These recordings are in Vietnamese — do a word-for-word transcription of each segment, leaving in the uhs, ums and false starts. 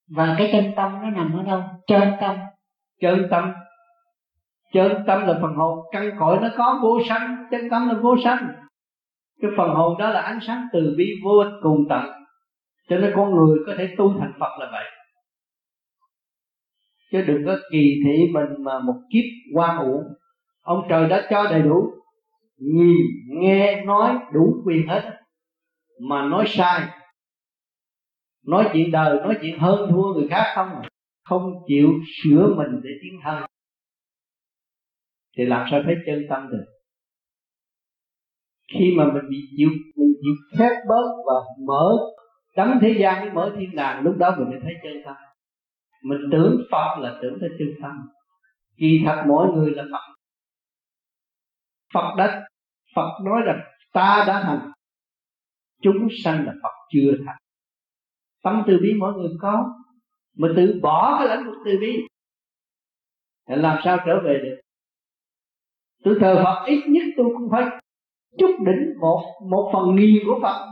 Và cái chân tâm nó nằm ở đâu? Chân tâm. Chân tâm Chân tâm là phần hồn, căn cội nó có vô sanh. Chân tâm là vô sanh. Cái phần hồn đó là ánh sáng từ bi vô cùng tận. Cho nên con người có thể tu thành Phật là vậy. Chứ đừng có kỳ thị mình mà một kiếp qua uổng. Ông trời đã cho đầy đủ, nhìn, nghe, nói đủ quyền hết. Mà nói sai, nói chuyện đời, nói chuyện hơn thua người khác không, không chịu sửa mình để tiến thân, thì làm sao thấy chân tâm được? Khi mà mình bị chịu, mình chịu khép bớt và mở đấng thế gian với mở thiên đàng, lúc đó mình mới thấy chân tâm. Mình tưởng Phật là tưởng tới chân tâm, kỳ thật mỗi người là Phật. Phật đã Phật nói rằng ta đã thành, chúng sanh là Phật chưa thành. Tâm từ bi mỗi người có, mà tự bỏ cái lãnh vực từ bi thì làm sao trở về được? Tôi thờ Phật ít nhất tôi cũng phải chút đỉnh một một phần nghìn của Phật,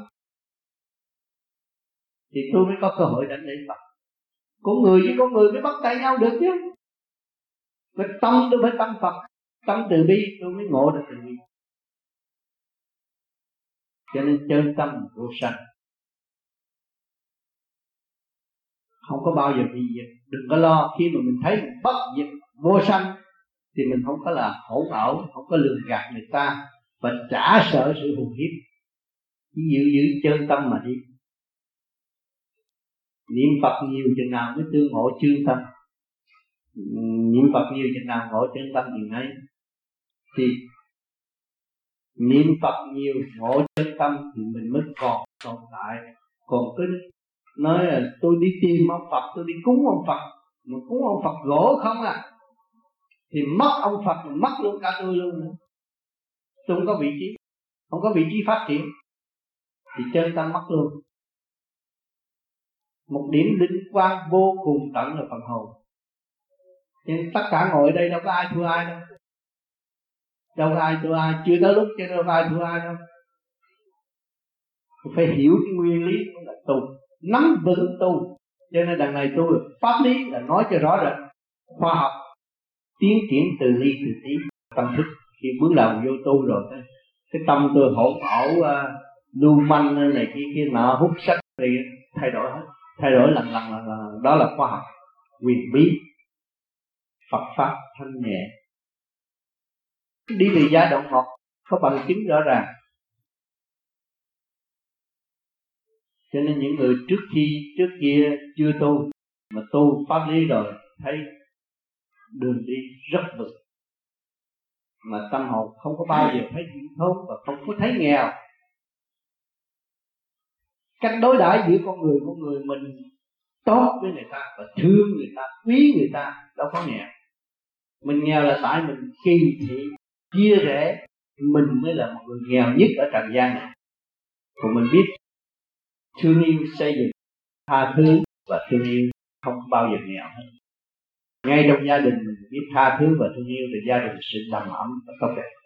thì tôi mới có cơ hội đánh lễ Phật. Con người với con người mới bắt tay nhau được chứ. Cái tâm tôi phải tâm Phật, tâm từ bi tôi mới ngộ được từ bi. Cho nên chân tâm vô sanh, không có bao giờ bị diệt. Đừng có lo khi mà mình thấy mình bất diệt vô sanh thì mình không có là hỗn ẩu, không có lường gạt người ta và trả sợ sự hù hiếp. Chỉ giữ giữ chân tâm mà đi. Niệm Phật nhiều chừng nào mới tương ngộ chân tâm. Niệm Phật nhiều chừng nào ngộ chân tâm chừng ấy. Thì niệm Phật nhiều ngộ chân tâm thì mình mới còn tồn tại. Còn cứ nói là tôi đi tìm ông Phật, tôi đi cúng ông Phật, mà cúng ông Phật gỗ không à, thì mất ông Phật, mất luôn cả tôi luôn nữa. Tôi không có vị trí, không có vị trí phát triển, thì chân tâm mất luôn. Một điểm linh quan vô cùng tận là phần hồn. Nhưng tất cả ngồi ở đây đâu có ai thua ai đâu. Đâu có ai thua ai, chưa tới lúc chứ đâu có ai thua ai đâu. Phải hiểu cái nguyên lý của là tu, nắm vững tu. Cho nên đằng này tu pháp lý là nói cho rõ ràng, khoa học tiến triển từ ly từ tí. Tâm thức khi bước đầu vô tu rồi, cái, cái tâm tôi hỗn ẩu, uh, lưu manh này kia kia nọ, hút sách thì thay đổi hết, thay đổi lần lần lần lần. Đó là khoa học quyền bí, Phật pháp thanh nhẹ. Đi về giai đoạn một có bằng chứng rõ ràng. Cho nên những người trước khi trước kia chưa tu mà tu pháp lý rồi thấy đường đi rất vững, mà tâm hồn không có bao giờ thấy thiện thốn và không có thấy nghèo. Cách đối đãi giữa con người con người mình tốt với người ta và thương người ta, quý người ta, đâu có nghèo. Mình nghèo là tại mình kỳ thị, chia rẽ, mình mới là một người nghèo nhất ở trần gian này. Còn mình biết thương yêu xây dựng, tha thứ và thương yêu, không bao giờ nghèo hết. Ngay trong gia đình mình biết tha thứ và thương yêu thì gia đình sự đầm ấm và tốt đẹp.